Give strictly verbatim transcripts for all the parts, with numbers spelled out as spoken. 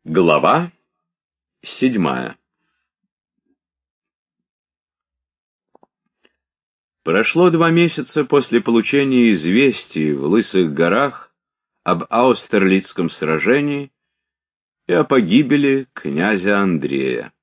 Глава седьмая. Прошло два месяца после получения известий в Лысых горах об Аустерлицком сражении и о погибели князя Андрея.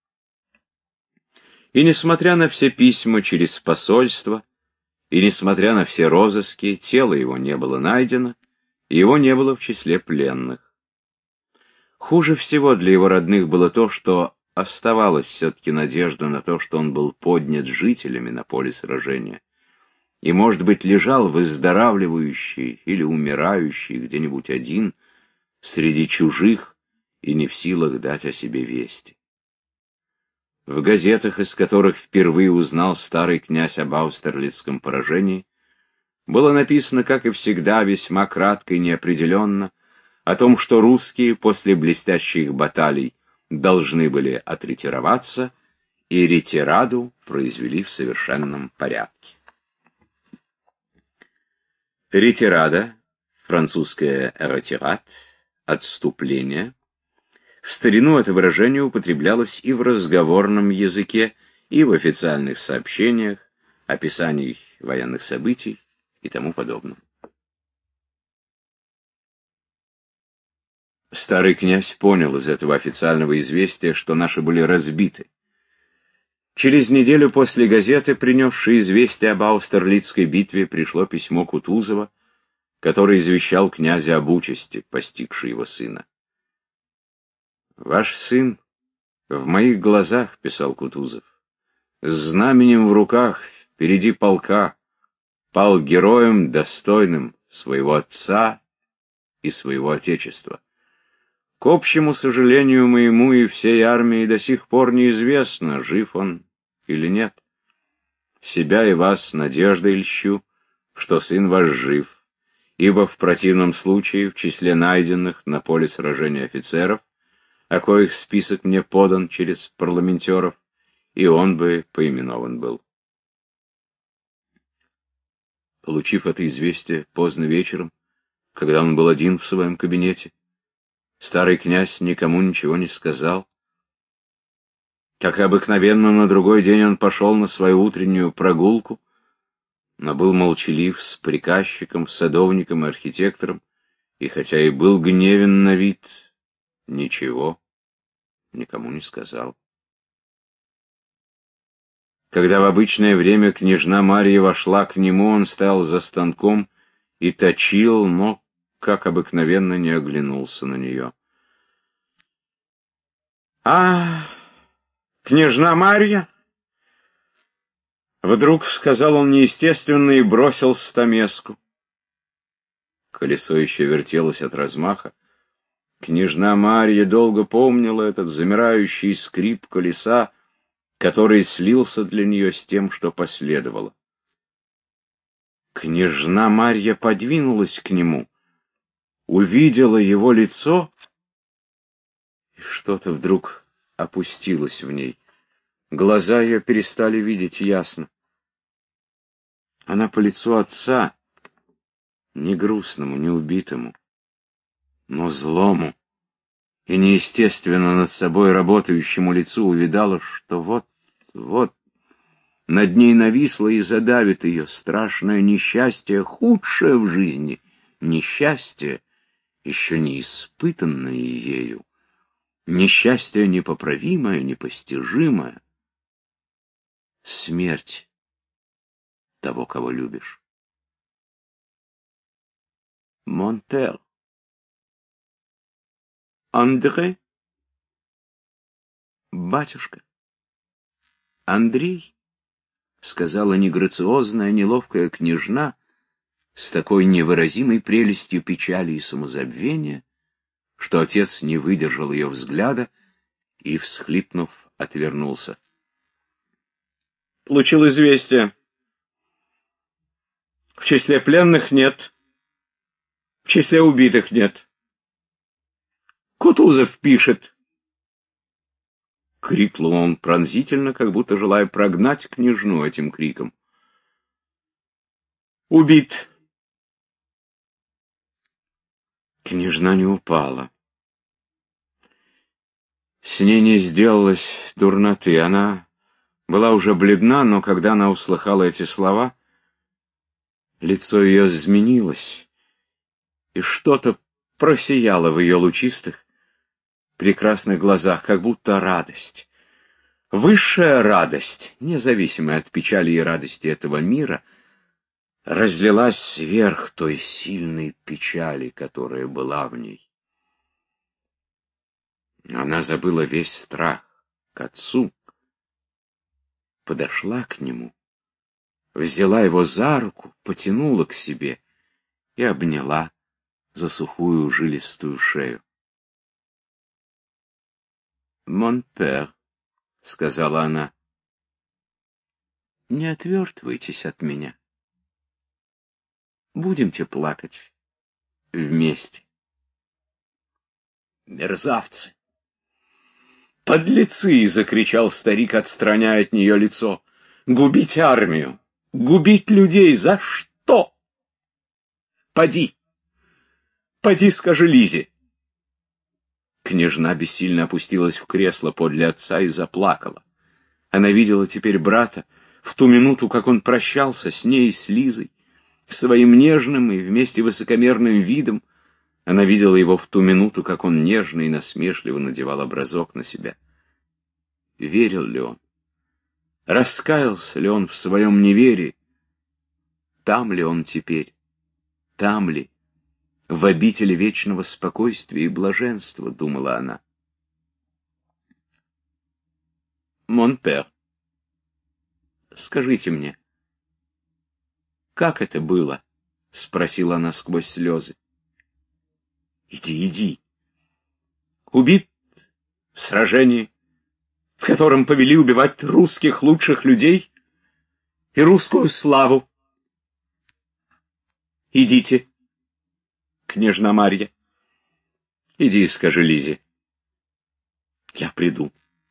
И несмотря на все письма через посольство, и несмотря на все розыски, тело его не было найдено, и его не было в числе пленных. Хуже всего для его родных было то, что оставалась все-таки надежда на то, что он был поднят жителями на поле сражения и, может быть, лежал выздоравливающий или умирающий где-нибудь один среди чужих и не в силах дать о себе вести. В газетах, из которых впервые узнал старый князь об Аустерлицком поражении, было написано, как и всегда, весьма кратко и неопределенно, о том, что русские после блестящих баталий должны были отретироваться, и ретираду произвели в совершенном порядке. Ретирада, французское «ретират», отступление, в старину это выражение употреблялось и в разговорном языке, и в официальных сообщениях, описаниях военных событий и тому подобном. Старый князь понял из этого официального известия, что наши были разбиты. Через неделю после газеты, принесшей известие об Аустерлицкой битве, пришло письмо Кутузова, который извещал князя об участи, постигшей его сына. «Ваш сын в моих глазах», — писал Кутузов, — «с знаменем в руках, впереди полка, пал героем, достойным своего отца и своего отечества. К общему сожалению моему и всей армии до сих пор неизвестно, жив он или нет. Себя и вас надеждой льщу, что сын ваш жив, ибо в противном случае в числе найденных на поле сражения офицеров, о коих список мне подан через парламентеров, и он бы поименован был». Получив это известие поздно вечером, когда он был один в своем кабинете, старый князь никому ничего не сказал. Как обыкновенно, на другой день он пошел на свою утреннюю прогулку, но был молчалив с приказчиком, садовником и архитектором, и хотя и был гневен на вид, ничего никому не сказал. Когда в обычное время княжна Марья вошла к нему, он стоял за станком и точил, но, как обыкновенно, не оглянулся на нее. «А, княжна Марья?» Вдруг сказал он неестественно и бросил стамеску. Колесо еще вертелось от размаха. Княжна Марья долго помнила этот замирающий скрип колеса, который слился для нее с тем, что последовало. Княжна Марья подвинулась к нему, увидела его лицо, и что-то вдруг опустилось в ней. Глаза ее перестали видеть ясно. Она по лицу отца, не грустному, не убитому, но злому и неестественно над собой работающему лицу увидала, что вот, вот, над ней нависло и задавит ее страшное несчастье, худшее в жизни, несчастье, еще не испытанное ею, несчастье непоправимое, непостижимое, смерть того, кого любишь. Монтер. Андре? Батюшка. Андрей, сказала неграциозная, неловкая княжна с такой невыразимой прелестью печали и самозабвения, что отец не выдержал ее взгляда и, всхлипнув, отвернулся. Получил известие. В числе пленных нет, в числе убитых нет. Кутузов пишет. Крикнул он пронзительно, как будто желая прогнать княжну этим криком. Убит. Княжна не упала. С ней не сделалось дурноты. Она была уже бледна, но когда она услыхала эти слова, лицо ее изменилось, и что-то просияло в ее лучистых, прекрасных глазах, как будто радость. Высшая радость, независимая от печали и радости этого мира, разлилась сверх той сильной печали, которая была в ней. Она забыла весь страх к отцу, подошла к нему, взяла его за руку, потянула к себе и обняла за сухую жилистую шею. «Мон пер», — сказала она, — «не отвертывайтесь от меня. Будемте плакать вместе». «Мерзавцы! Подлецы!» — закричал старик, отстраняя от нее лицо. «Губить армию! Губить людей! За что? Поди! Поди, скажи Лизе!» Княжна бессильно опустилась в кресло подле отца и заплакала. Она видела теперь брата в ту минуту, как он прощался с ней и с Лизой, своим нежным и вместе высокомерным видом. Она видела его в ту минуту, как он нежно и насмешливо надевал образок на себя. Верил ли он? Раскаялся ли он в своем неверии? Там ли он теперь? Там ли? В обители вечного спокойствия и блаженства, думала она. «Мон пер, скажите мне, как это было?» — спросила она сквозь слезы. «Иди, иди. Убит в сражении, в котором повели убивать русских лучших людей и русскую славу. Идите, княжна Марья. Иди и скажи Лизе. Я приду».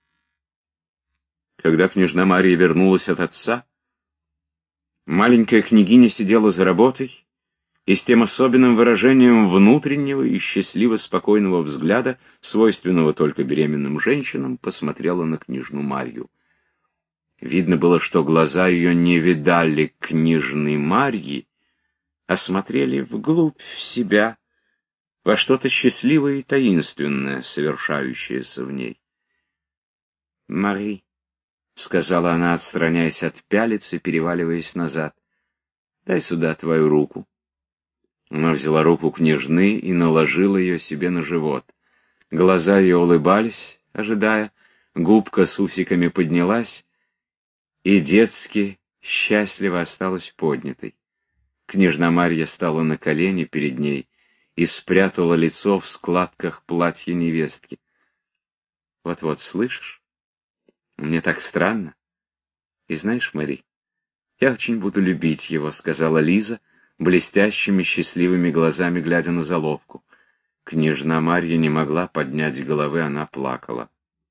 Когда княжна Марья вернулась от отца, маленькая княгиня сидела за работой и с тем особенным выражением внутреннего и счастливо-спокойного взгляда, свойственного только беременным женщинам, посмотрела на княжну Марью. Видно было, что глаза ее не видали княжны Марьи, а смотрели вглубь в себя, во что-то счастливое и таинственное, совершающееся в ней. «Мари», — сказала она, отстраняясь от пялицы, переваливаясь назад, — «дай сюда твою руку». Она взяла руку княжны и наложила ее себе на живот. Глаза ее улыбались, ожидая, губка с усиками поднялась, и детски счастливо осталась поднятой. Княжна Марья стала на колени перед ней и спрятала лицо в складках платья невестки. «Вот-вот, слышишь? Мне так странно. И знаешь, Мари, я очень буду любить его», — сказала Лиза, блестящими счастливыми глазами глядя на заловку. Княжна Марья не могла поднять головы, она плакала.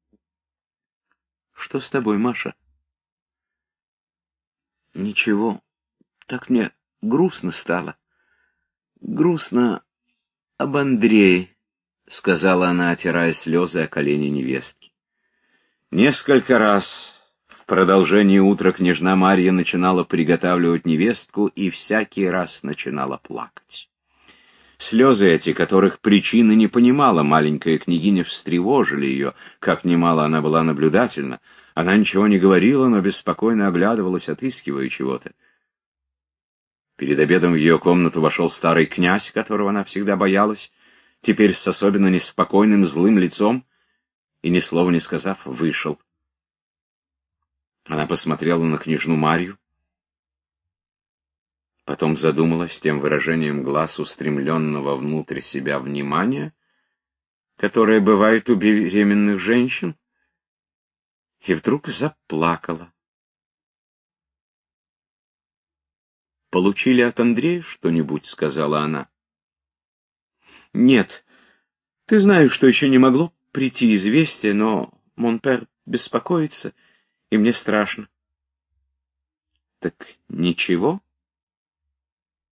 «Что с тобой, Маша?» «Ничего, так мне грустно стало. Грустно об Андрее», — сказала она, отирая слезы о колени невестки. Несколько раз в продолжении утра княжна Марья начинала приготавливать невестку и всякий раз начинала плакать. Слезы эти, которых причины не понимала маленькая княгиня, встревожили ее, как немало она была наблюдательна. Она ничего не говорила, но беспокойно оглядывалась, отыскивая чего-то. Перед обедом в ее комнату вошел старый князь, которого она всегда боялась, теперь с особенно неспокойным злым лицом, и, ни слова не сказав, вышел. Она посмотрела на княжну Марью, потом задумалась тем выражением глаз, устремленного внутрь себя внимания, которое бывает у беременных женщин, и вдруг заплакала. «Получили от Андрея что-нибудь?» — сказала она. «Нет. Ты знаешь, что еще не могло прийти известие, но Монпер беспокоится, и мне страшно». «Так ничего?»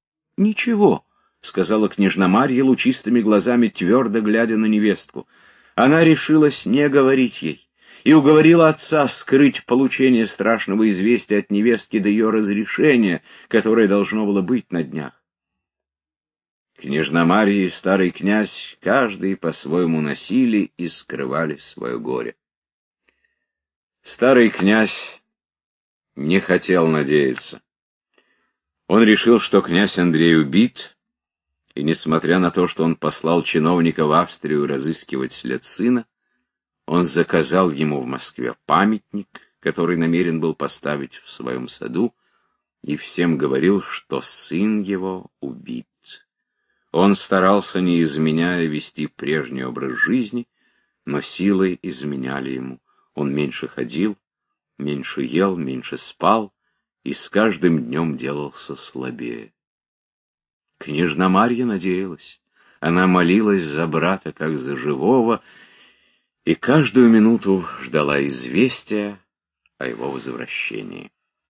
«Ничего», — сказала княжна Марья лучистыми глазами, твердо глядя на невестку. Она решилась не говорить ей и уговорила отца скрыть получение страшного известия от невестки до ее разрешения, которое должно было быть на днях. Княжна Марья и старый князь, каждый по-своему носили и скрывали свое горе. Старый князь не хотел надеяться. Он решил, что князь Андрей убит, и, несмотря на то, что он послал чиновника в Австрию разыскивать след сына, он заказал ему в Москве памятник, который намерен был поставить в своем саду, и всем говорил, что сын его убит. Он старался, не изменяя, вести прежний образ жизни, но силой изменяли ему. Он меньше ходил, меньше ел, меньше спал, и с каждым днем делался слабее. Княжна Марья надеялась. Она молилась за брата, как за живого, и каждую минуту ждала известия о его возвращении.